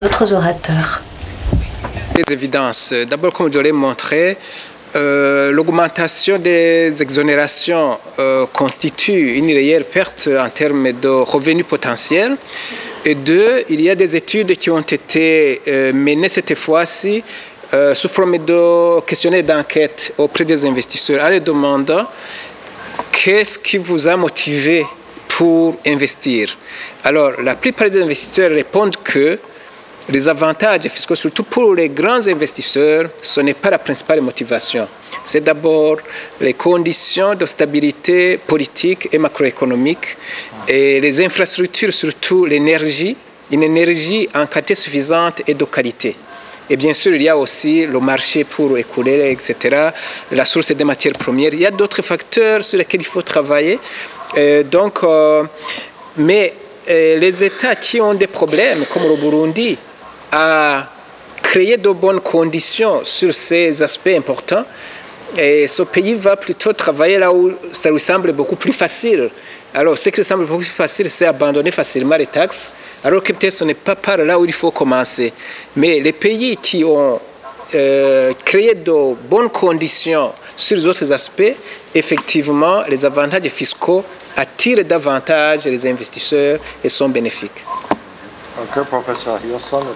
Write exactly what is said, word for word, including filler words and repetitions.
D'autres orateurs. Des évidences. D'abord, comme je l'ai montré, euh, l'augmentation des exonérations euh, constitue une réelle perte en termes de revenus potentiels. Et deux, il y a des études qui ont été euh, menées cette fois-ci euh, sous forme de questionnaires d'enquête auprès des investisseurs en leur demandant qu'est-ce qui vous a motivé pour investir. Alors, la plupart des investisseurs répondent que les avantages fiscaux, surtout pour les grands investisseurs, ce n'est pas la principale motivation. C'est d'abord les conditions de stabilité politique et macroéconomique et les infrastructures, surtout l'énergie, une énergie en quantité suffisante et de qualité. Et bien sûr, il y a aussi le marché pour écouler, et cetera, la source des matières premières. Il y a d'autres facteurs sur lesquels il faut travailler. Et donc, euh, mais euh, les États qui ont des problèmes, comme le Burundi, à créer de bonnes conditions sur ces aspects importants. Et ce pays va plutôt travailler là où ça lui semble beaucoup plus facile. Alors, ce qui lui semble beaucoup plus facile, c'est abandonner facilement les taxes, alors que peut-être ce n'est pas par là où il faut commencer. Mais les pays qui ont euh, créé de bonnes conditions sur les autres aspects, effectivement, les avantages fiscaux attirent davantage les investisseurs et sont bénéfiques. Ok, professeur Hilson.